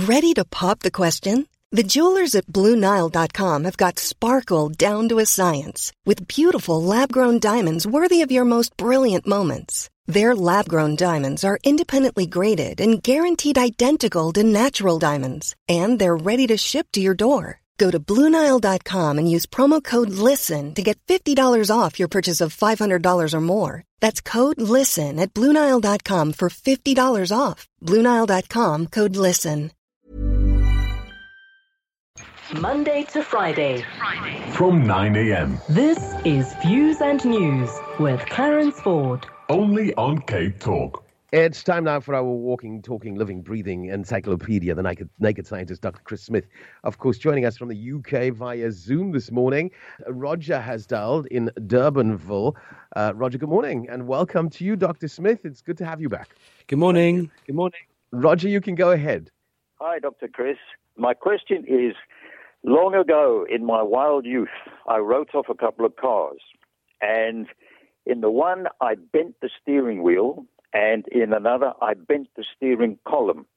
Ready to pop the question? The jewelers at BlueNile.com have got sparkle down to a science with beautiful lab-grown diamonds worthy of your most brilliant moments. Their lab-grown diamonds are independently graded and guaranteed identical to natural diamonds, and they're ready to ship to your door. Go to BlueNile.com and use promo code LISTEN to get $50 off your purchase of $500 or more. That's code LISTEN at BlueNile.com for $50 off. BlueNile.com, code LISTEN. Monday to Friday. From 9 a.m. This is Views and News with Clarence Ford. Only on Cape Talk. It's time now for our walking, talking, living, breathing encyclopedia, the naked scientist, Dr. Chris Smith. Of course, joining us from the UK via Zoom this morning, Roger has dialed in Durbanville. Roger, good morning, and welcome to you, Dr. Smith. It's good to have you back. Good morning. Good morning. Roger, you can go ahead. Hi, Dr. Chris. My question is, long ago in my wild youth, I wrote off a couple of cars, and in the one, I bent the steering wheel, and in another, I bent the steering column.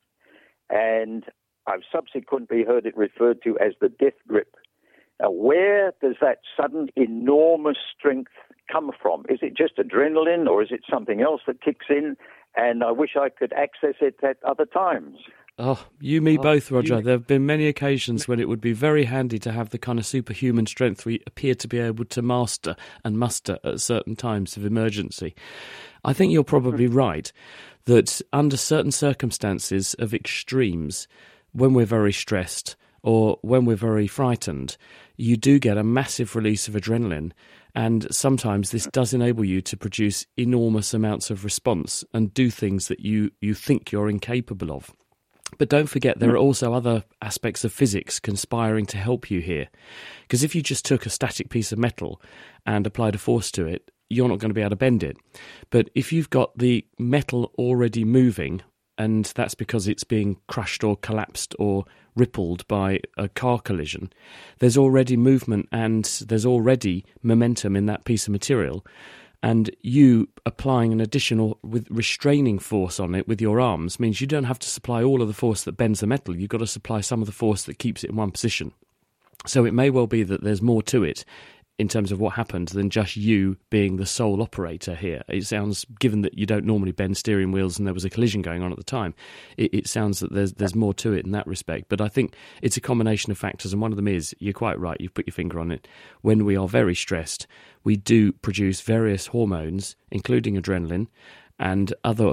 And I've subsequently heard it referred to as the death grip. Now, where does that sudden enormous strength come from? Is it just adrenaline, or is it something else that kicks in? And I wish I could access it at other times. Oh, me both, Roger. There have been many occasions when it would be very handy to have the kind of superhuman strength we appear to be able to master and muster at certain times of emergency. I think you're probably right that under certain circumstances of extremes, when we're very stressed or when we're very frightened, you do get a massive release of adrenaline. And sometimes this does enable you to produce enormous amounts of response and do things that you think you're incapable of. But don't forget, there are also other aspects of physics conspiring to help you here. Because if you just took a static piece of metal and applied a force to it, you're not going to be able to bend it. But if you've got the metal already moving, and that's because it's being crushed or collapsed or rippled by a car collision, there's already movement and there's already momentum in that piece of material. And you applying an additional with restraining force on it with your arms means you don't have to supply all of the force that bends the metal. You've got to supply some of the force that keeps it in one position. So it may well be that there's more to it in terms of what happened than just you being the sole operator here. It sounds, given that you don't normally bend steering wheels and there was a collision going on at the time, it sounds that there's more to it in that respect. But I think it's a combination of factors, and one of them is, you're quite right, you've put your finger on it, when we are very stressed, we do produce various hormones, including adrenaline, and other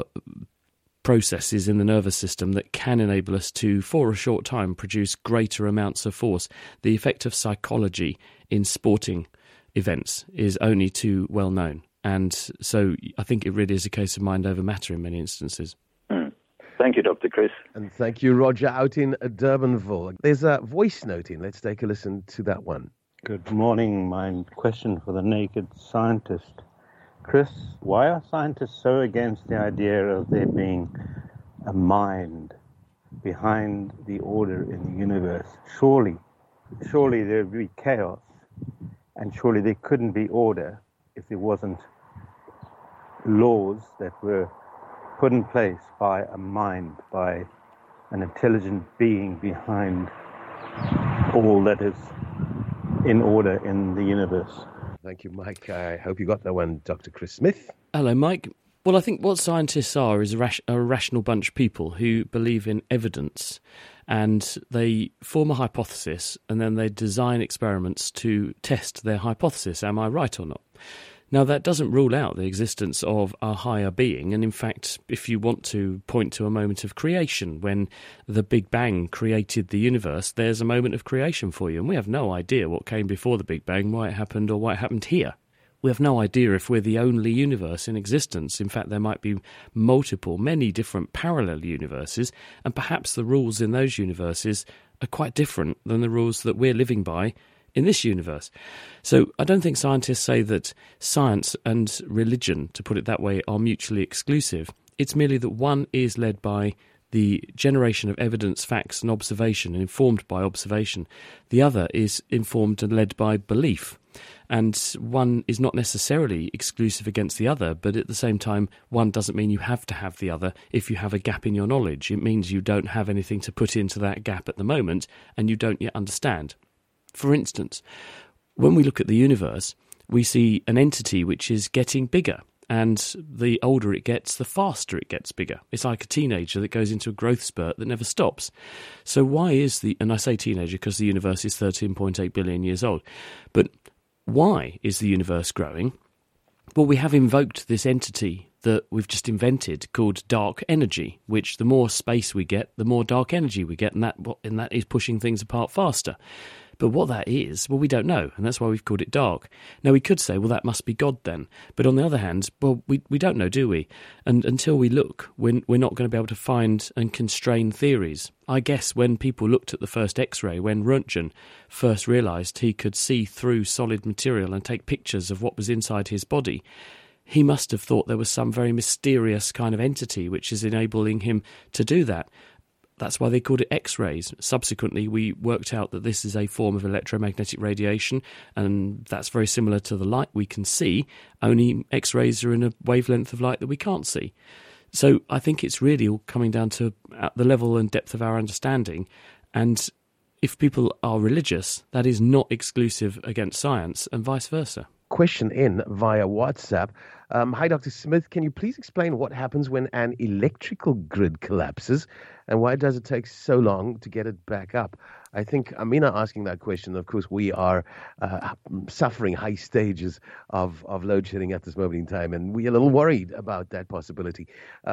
processes in the nervous system that can enable us to, for a short time, produce greater amounts of force. The effect of psychology in sporting events is only too well known. And so I think it really is a case of mind over matter in many instances. Thank you, Dr. Chris. And thank you, Roger, out in Durbanville. There's a voice note in. Let's take a listen to that one. Good morning. My question for the naked scientist. Chris, why are scientists so against the idea of there being a mind behind the order in the universe? Surely there would be chaos, and surely there couldn't be order if there wasn't laws that were put in place by a mind, by an intelligent being behind all that is in order in the universe. Thank you, Mike. I hope you got that one, Dr. Chris Smith. Hello, Mike. Well, I think what scientists are is a rational bunch of people who believe in evidence, and they form a hypothesis and then they design experiments to test their hypothesis. Am I right or not? Now, that doesn't rule out the existence of a higher being, and in fact, if you want to point to a moment of creation, when the Big Bang created the universe, there's a moment of creation for you, and we have no idea what came before the Big Bang, why it happened, or why it happened here. We have no idea if we're the only universe in existence. In fact, there might be many different parallel universes, and perhaps the rules in those universes are quite different than the rules that we're living by in this universe. So I don't think scientists say that science and religion, to put it that way, are mutually exclusive. It's merely that one is led by the generation of evidence, facts and observation, and informed by observation. The other is informed and led by belief. And one is not necessarily exclusive against the other, but at the same time, one doesn't mean you have to have the other if you have a gap in your knowledge. It means you don't have anything to put into that gap at the moment, and you don't yet understand. For instance, when we look at the universe, we see an entity which is getting bigger. And the older it gets, the faster it gets bigger. It's like a teenager that goes into a growth spurt that never stops. So why is and I say teenager because the universe is 13.8 billion years old, but why is the universe growing? Well, we have invoked this entity that we've just invented called dark energy, which the more space we get, the more dark energy we get, and that is pushing things apart faster. But what that is, well, we don't know, and that's why we've called it dark. Now, we could say, well, that must be God then. But on the other hand, well, we don't know, do we? And until we look, we're not going to be able to find and constrain theories. I guess when people looked at the first X-ray, when Röntgen first realised he could see through solid material and take pictures of what was inside his body, he must have thought there was some very mysterious kind of entity which is enabling him to do that. That's why they called it X-rays. Subsequently, we worked out that this is a form of electromagnetic radiation, and that's very similar to the light we can see, only X-rays are in a wavelength of light that we can't see. So I think it's really all coming down to the level and depth of our understanding. And if people are religious, that is not exclusive against science, and vice versa. Question in via WhatsApp. Hi, Dr. Smith. Can you please explain what happens when an electrical grid collapses, and why does it take so long to get it back up? I think Amina asking that question. Of course, we are suffering high stages of load shedding at this moment in time, and we're a little worried about that possibility.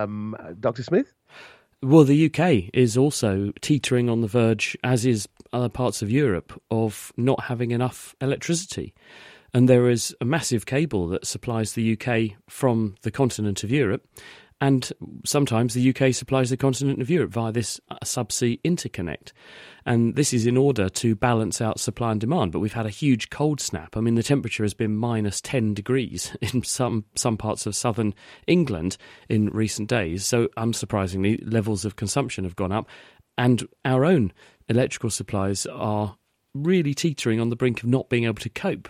Dr. Smith? Well, the UK is also teetering on the verge, as is other parts of Europe, of not having enough electricity. And there is a massive cable that supplies the UK from the continent of Europe, and sometimes the UK supplies the continent of Europe via this subsea interconnect. And this is in order to balance out supply and demand. But we've had a huge cold snap. I mean, the temperature has been minus 10 degrees in some parts of southern England in recent days. So unsurprisingly, levels of consumption have gone up, and our own electrical supplies are really teetering on the brink of not being able to cope.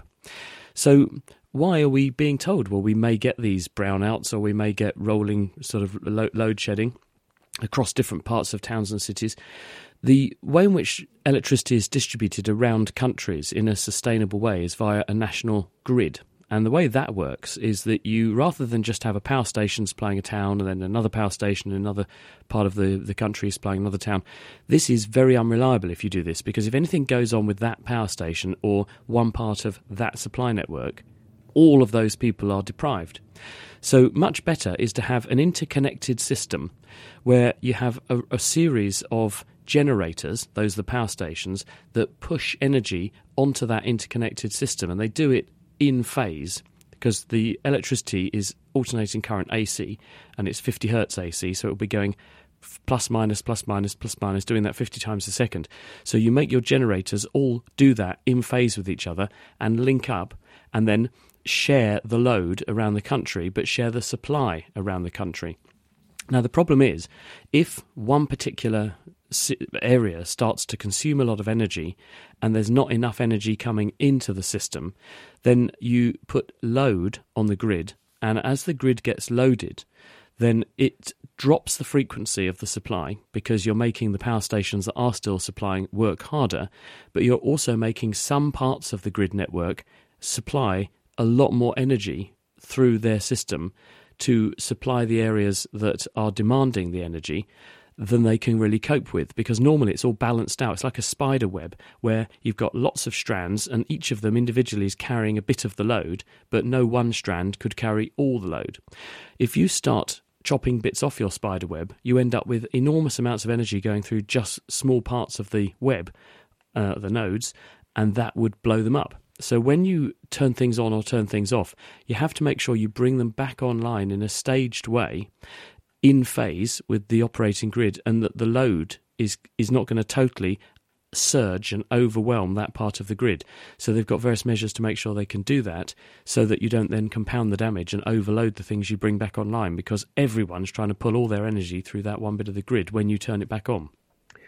So why are we being told, well, we may get these brownouts or we may get rolling sort of load shedding across different parts of towns and cities? The way in which electricity is distributed around countries in a sustainable way is via a national grid. And the way that works is that you, rather than just have a power station supplying a town and then another power station in another part of the country supplying another town, this is very unreliable if you do this, because if anything goes on with that power station or one part of that supply network, all of those people are deprived. So much better is to have an interconnected system where you have a series of generators, those are the power stations, that push energy onto that interconnected system, and they do it in phase, because the electricity is alternating current AC and it's 50 hertz AC, so it'll be going plus minus, plus minus, plus minus, doing that 50 times a second. So you make your generators all do that in phase with each other and link up and then share the load around the country, but share the supply around the country. Now, the problem is, if one particular area starts to consume a lot of energy and there's not enough energy coming into the system, then you put load on the grid, and as the grid gets loaded, then it drops the frequency of the supply, because you're making the power stations that are still supplying work harder, but you're also making some parts of the grid network supply a lot more energy through their system to supply the areas that are demanding the energy than they can really cope with, because normally it's all balanced out. It's like a spider web where you've got lots of strands and each of them individually is carrying a bit of the load, but no one strand could carry all the load. If you start chopping bits off your spider web, you end up with enormous amounts of energy going through just small parts of the web, the nodes, and that would blow them up. So when you turn things on or turn things off, you have to make sure you bring them back online in a staged way, in phase with the operating grid, and that the load is not going to totally surge and overwhelm that part of the grid. So they've got various measures to make sure they can do that, so that you don't then compound the damage and overload the things you bring back online, because everyone's trying to pull all their energy through that one bit of the grid when you turn it back on.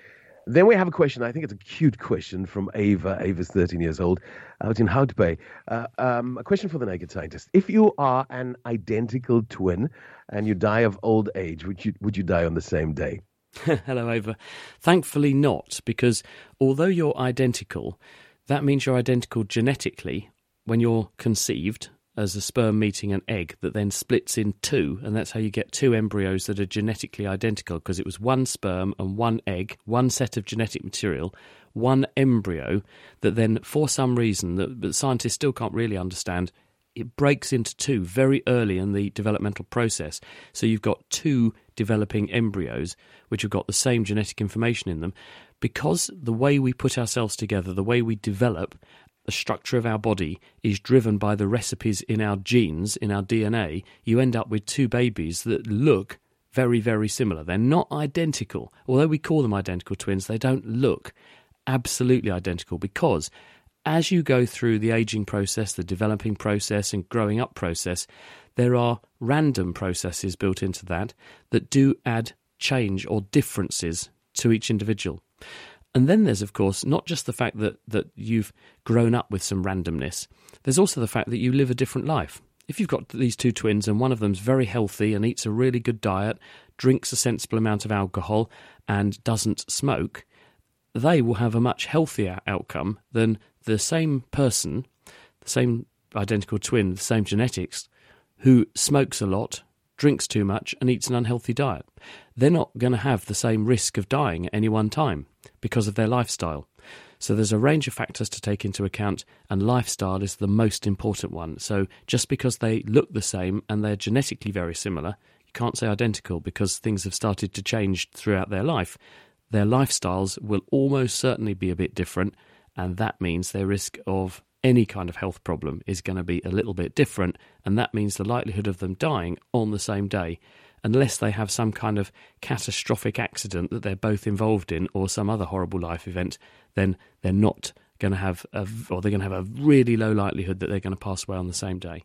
Then we have a question. I think it's a cute question from Ava. Ava's 13 years old, out in Hout Bay. A question for the Naked Scientist. If you are an identical twin and you die of old age, would you die on the same day? Hello, Ava. Thankfully not, because although you're identical, that means you're identical genetically when you're conceived as a sperm meeting an egg that then splits in two, and that's how you get two embryos that are genetically identical, because it was one sperm and one egg, one set of genetic material, one embryo that then, for some reason that scientists still can't really understand, it breaks into two very early in the developmental process. So you've got two developing embryos which have got the same genetic information in them. Because the way we put ourselves together, the way we develop, the structure of our body is driven by the recipes in our genes, in our DNA, you end up with two babies that look very, very similar. They're not identical. Although we call them identical twins, they don't look absolutely identical, because as you go through the aging process, the developing process and growing up process, there are random processes built into that do add change or differences to each individual. And then there's, of course, not just the fact that you've grown up with some randomness. There's also the fact that you live a different life. If you've got these two twins and one of them's very healthy and eats a really good diet, drinks a sensible amount of alcohol and doesn't smoke, they will have a much healthier outcome than the same person, the same identical twin, the same genetics, who smokes a lot, drinks too much and eats an unhealthy diet. They're not going to have the same risk of dying at any one time because of their lifestyle. So there's a range of factors to take into account, and lifestyle is the most important one. So just because they look the same and they're genetically very similar, you can't say identical, because things have started to change throughout their life. Their lifestyles will almost certainly be a bit different, and that means their risk of any kind of health problem is going to be a little bit different, and that means the likelihood of them dying on the same day, unless they have some kind of catastrophic accident that they're both involved in, or some other horrible life event, then they're not going to have they're going to have a really low likelihood that they're going to pass away on the same day.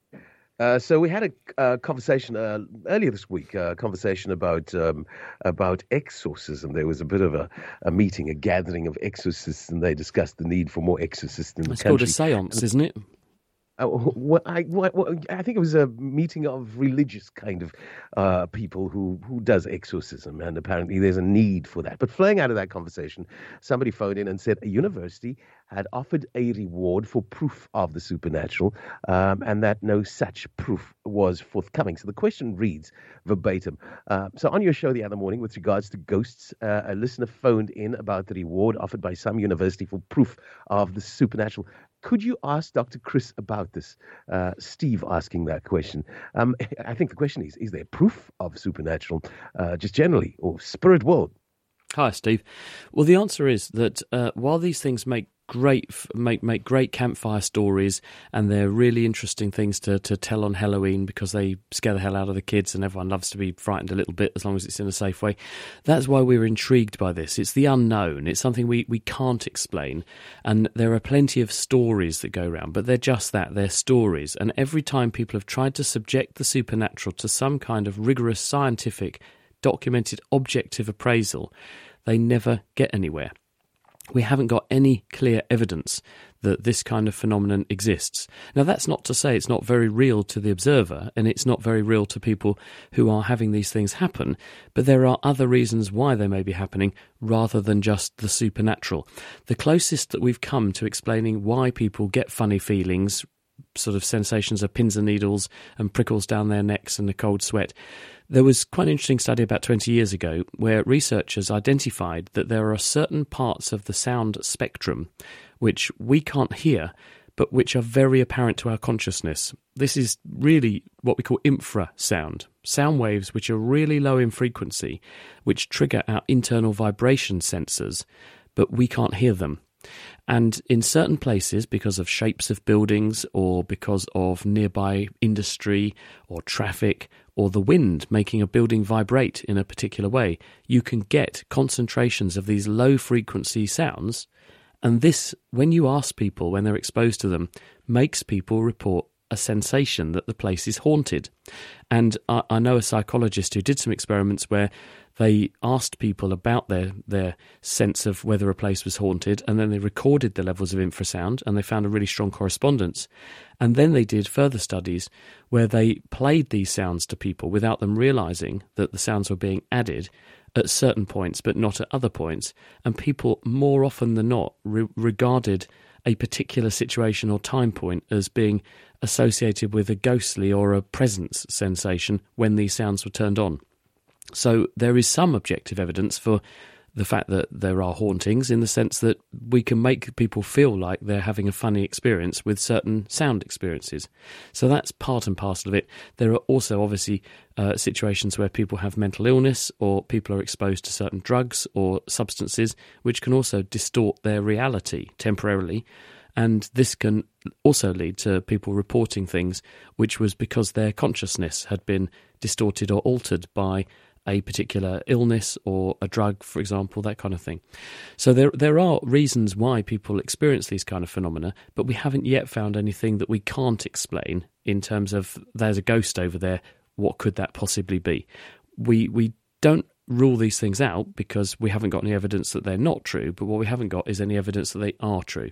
So we had a conversation earlier this week, a conversation about exorcism. There was a bit of a meeting, a gathering of exorcists, and they discussed the need for more exorcists in the country. It's called a seance, isn't it? I think it was a meeting of religious kind of people who does exorcism, and apparently there's a need for that. But flowing out of that conversation, somebody phoned in and said a university had offered a reward for proof of the supernatural, and that no such proof was forthcoming. So the question reads verbatim. So on your show the other morning, with regards to ghosts, a listener phoned in about the reward offered by some university for proof of the supernatural. Could you ask Dr. Chris about this? Steve asking that question. I think the question is there proof of supernatural, just generally, or spirit world? Hi, Steve. Well, the answer is that while these things make great campfire stories, and they're really interesting things to tell on Halloween because they scare the hell out of the kids and everyone loves to be frightened a little bit as long as it's in a safe way. That's why we're intrigued by this. It's the unknown. It's something we can't explain, and there are plenty of stories that go around, but they're just that. They're stories, and every time people have tried to subject the supernatural to some kind of rigorous scientific, documented, objective appraisal, they never get anywhere. We haven't got any clear evidence that this kind of phenomenon exists. Now, that's not to say it's not very real to the observer, and it's not very real to people who are having these things happen, but there are other reasons why they may be happening rather than just the supernatural. The closest that we've come to explaining why people get funny feelings, sort of sensations of pins and needles and prickles down their necks and a cold sweat. There was quite an interesting study about 20 years ago where researchers identified that there are certain parts of the sound spectrum which we can't hear, but which are very apparent to our consciousness. This is really what we call infrasound, sound waves which are really low in frequency, which trigger our internal vibration sensors, but we can't hear them. And in certain places, because of shapes of buildings or because of nearby industry or traffic or the wind making a building vibrate in a particular way, you can get concentrations of these low-frequency sounds. And this, when you ask people, when they're exposed to them, makes people report a sensation that the place is haunted. And I know a psychologist who did some experiments where they asked people about their sense of whether a place was haunted, and then they recorded the levels of infrasound, and they found a really strong correspondence. And then they did further studies where they played these sounds to people without them realising that the sounds were being added at certain points but not at other points, and people more often than not regarded a particular situation or time point as being associated with a ghostly or a presence sensation when these sounds were turned on. So there is some objective evidence for the fact that there are hauntings, in the sense that we can make people feel like they're having a funny experience with certain sound experiences. So that's part and parcel of it. There are also obviously situations where people have mental illness, or people are exposed to certain drugs or substances, which can also distort their reality temporarily. And this can also lead to people reporting things which was because their consciousness had been distorted or altered by a particular illness or a drug, for example, that kind of thing. So there are reasons why people experience these kind of phenomena, but we haven't yet found anything that we can't explain in terms of there's a ghost over there, what could that possibly be? We don't rule these things out because we haven't got any evidence that they're not true, but what we haven't got is any evidence that they are true.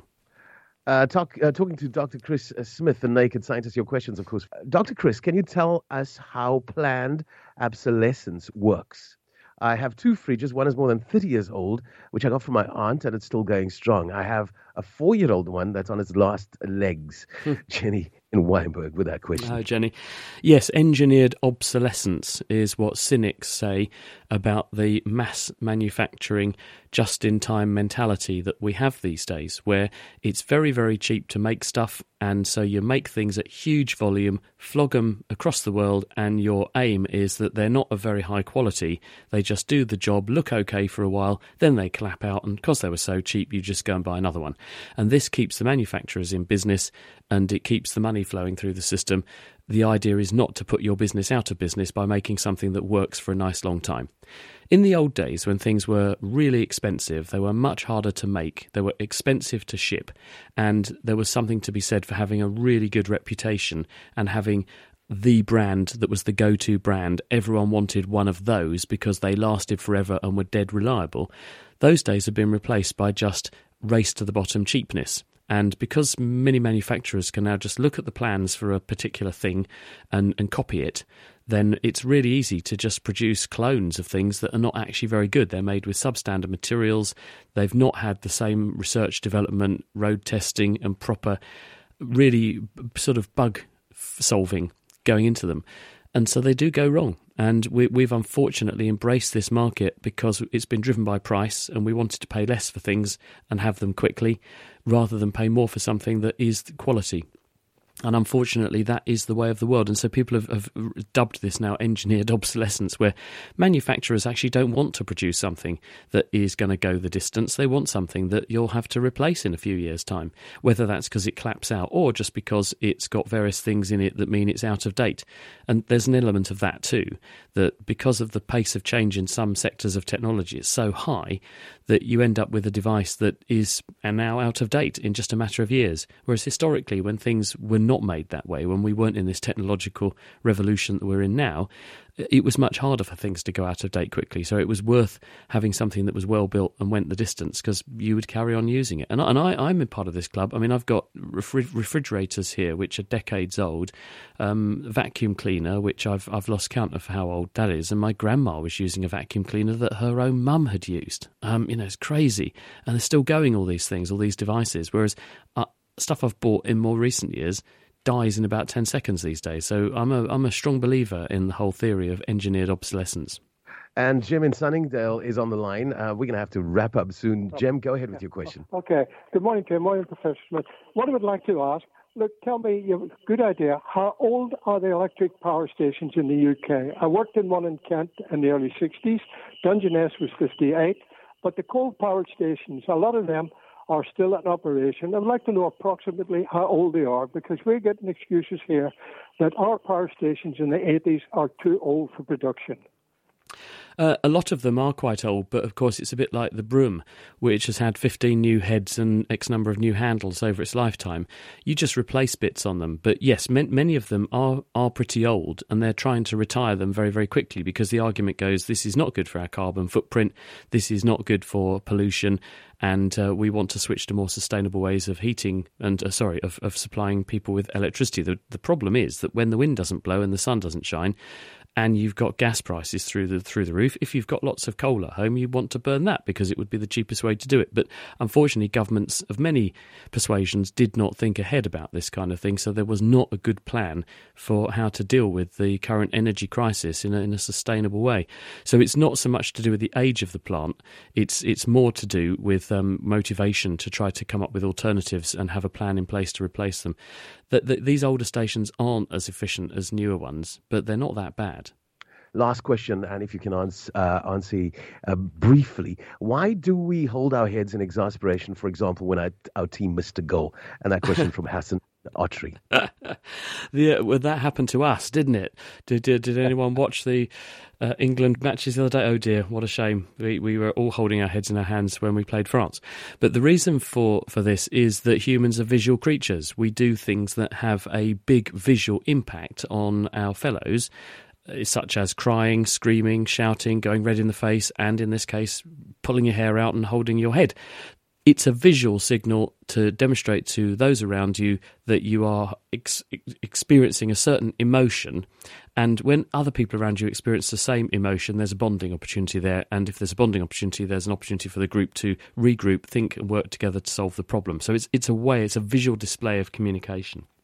Talking to Dr. Chris Smith, the Naked Scientist, your questions, of course. Dr. Chris, can you tell us how planned obsolescence works? I have two fridges. One is more than 30 years old, which I got from my aunt, and it's still going strong. I have a 4-year-old one that's on its last legs. Jenny in Weinberg with that question. Hi, Jenny. Yes, engineered obsolescence is what cynics say about the mass manufacturing, just-in-time mentality that we have these days, where it's very, very cheap to make stuff, and so you make things at huge volume, flog them across the world, and your aim is that they're not of very high quality. They just do the job, look okay for a while, then they clap out, and because they were so cheap, you just go and buy another one. And this keeps the manufacturers in business, and it keeps the money flowing through the system. The idea is not to put your business out of business by making something that works for a nice long time. In the old days, when things were really expensive, they were much harder to make, they were expensive to ship, and there was something to be said for having a really good reputation and having the brand that was the go-to brand. Everyone wanted one of those because they lasted forever and were dead reliable. Those days have been replaced by just race-to-the-bottom cheapness. And because many manufacturers can now just look at the plans for a particular thing and copy it, then it's really easy to just produce clones of things that are not actually very good. They're made with substandard materials. They've not had the same research, development, road testing and proper, really sort of bug solving going into them. And so they do go wrong. And we've unfortunately embraced this market because it's been driven by price, and we wanted to pay less for things and have them quickly rather than pay more for something that is quality. And unfortunately, that is the way of the world. And so people have dubbed this now engineered obsolescence, where manufacturers actually don't want to produce something that is going to go the distance. They want something that you'll have to replace in a few years' time, whether that's because it claps out or just because it's got various things in it that mean it's out of date. And there's an element of that too, that because of the pace of change in some sectors of technology, it's so high that you end up with a device that is now out of date in just a matter of years. Whereas historically, when things were not made that way, when we weren't in this technological revolution that we're in now, it was much harder for things to go out of date quickly. So it was worth having something that was well built and went the distance, because you would carry on using it. And I'm a part of this club. I mean, I've got refrigerators here which are decades old, vacuum cleaner which I've lost count of how old that is, and my grandma was using a vacuum cleaner that her own mum had used. It's crazy, and they're still going, all these things, all these devices. Whereas stuff I've bought in more recent years dies in about 10 seconds these days. So I'm a strong believer in the whole theory of engineered obsolescence. And Jim in Sunningdale is on the line. We're going to have to wrap up soon. Jim, go ahead with your question. Okay. Good morning, Tim. Morning, Professor Smith. What I would like to ask, look, tell me, you have a good idea, how old are the electric power stations in the UK? I worked in one in Kent in the early 60s. Dungeness was 58. But the coal-powered stations, a lot of them are still in operation. I'd like to know approximately how old they are, because we're getting excuses here that our power stations in the 80s are too old for production. A lot of them are quite old, but of course it's a bit like the broom, which has had 15 new heads and X number of new handles over its lifetime. You just replace bits on them. But yes, many of them are pretty old, and they're trying to retire them very, very quickly because the argument goes, this is not good for our carbon footprint, this is not good for pollution, and we want to switch to more sustainable ways of heating and, of supplying people with electricity. The problem is that when the wind doesn't blow and the sun doesn't shine, and you've got gas prices through the roof, if you've got lots of coal at home, you want to burn that because it would be the cheapest way to do it. But unfortunately, governments of many persuasions did not think ahead about this kind of thing, so there was not a good plan for how to deal with the current energy crisis in a sustainable way. So it's not so much to do with the age of the plant, it's more to do with motivation to try to come up with alternatives and have a plan in place to replace them. These older stations aren't as efficient as newer ones, but they're not that bad. Last question, and if you can answer briefly, why do we hold our heads in exasperation, for example, when our team missed a goal? And that question from Hassan Ottery. Well, that happened to us, didn't it? Did anyone watch the England matches the other day? Oh dear, what a shame. We were all holding our heads in our hands when we played France. But the reason for this is that humans are visual creatures. We do things that have a big visual impact on our fellows, such as crying, screaming, shouting, going red in the face, and in this case, pulling your hair out and holding your head. It's a visual signal to demonstrate to those around you that you are experiencing a certain emotion. And when other people around you experience the same emotion, there's a bonding opportunity there. And if there's a bonding opportunity, there's an opportunity for the group to regroup, think and work together to solve the problem. So it's a visual display of communication.